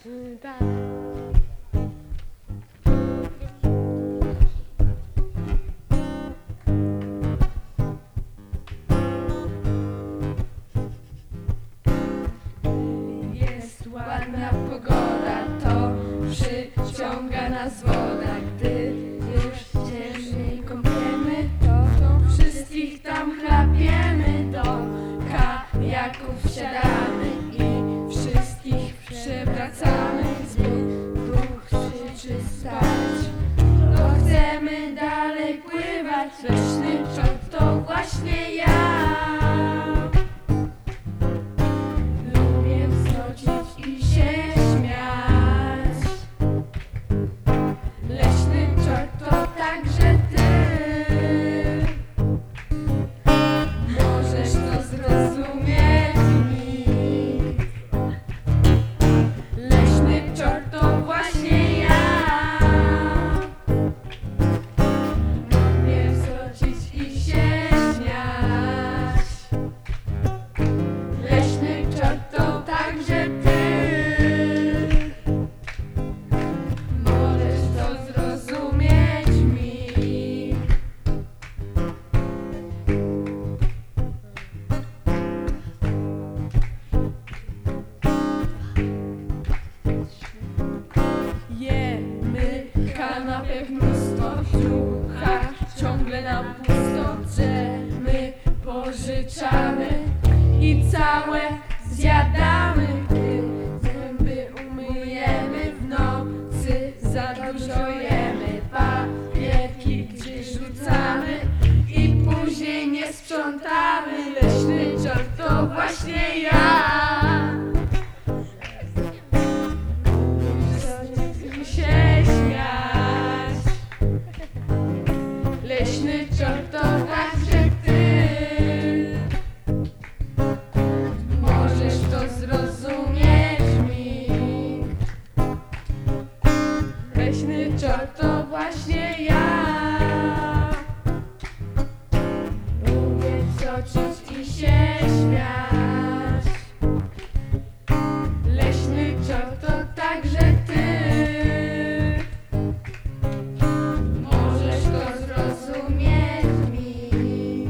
Tak. Jest ładna pogoda, to przyciąga nas woda. Gdy już się w niej kąpiemy, to wszystkich tam chlapiemy. Do kajaków wsiadamy i wszystkich przewracamy. Zbyt duch krzyczy stać, to chcemy dalej pływać. Leśny czort to właśnie ja. Lubię wzrocić i się śmiać. Leśny czort to także ty. Możesz to zrozumieć mi. Leśny czort to właśnie ja. Lubię wzrocić i się śmiać. Leśny czort to także ty. Możesz to zrozumieć mi. Jemy kanapek mnóstwo, w brzuchach ciągle nam pusto. Drzemy, pożyczamy i całe zjadamy. Gdy zęby umyjemy, w nocy za dużo jemy. Papierki gdzieś rzucamy i później nie sprzątamy. Leśny czort to właśnie ja. I się śmiać. Leśny czort to także ty. Możesz to zrozumieć mi. Leśny czort to właśnie ja. Lubię wzrocić i się śmiać. Leśny czort to także ty. Możesz to zrozumieć mi.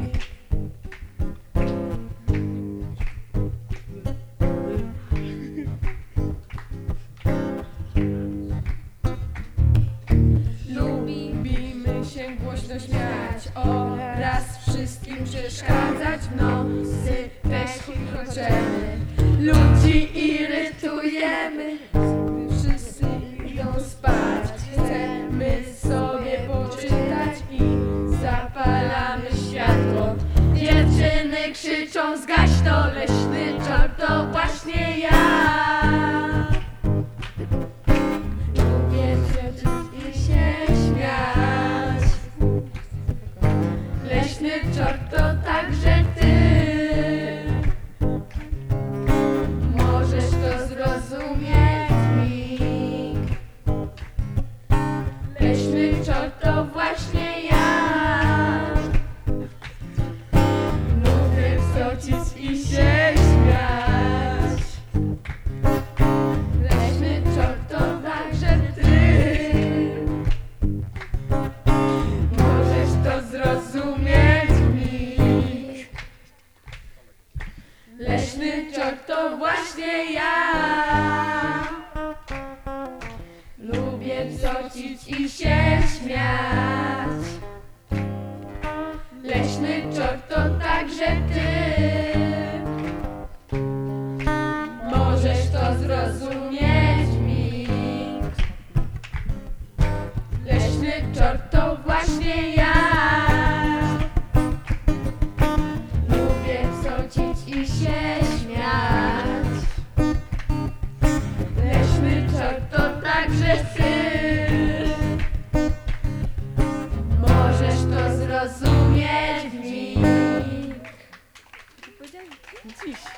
Lubimy się głośno śmiać oraz wszystkim przeszkadzać. W nocy też chodzimy, ludzi irytujemy. Gdy wszyscy idą spać, chcemy sobie poczytać i zapalamy światło. Dziewczyny krzyczą zgaś to, leśny czort to właśnie ja. Lubię wzrocić i się śmiać. Leśny czort to także ty. Możesz to zrozumieć mi. Leśny czort to właśnie ja. Lubię wzrocić i się śmiać. Leśny czort to także ty. Możesz to zrozumieć mi. Leśny czort to właśnie ja. Lubię wzrocić i się śmiać. Leśny czort to także ty. Możesz to zrozumieć mi. Leśny czort to właśnie ja. Lubię wzrocić i się śmiać. Leśny czort to także ty. Możesz to zrozumieć mi. Dziś.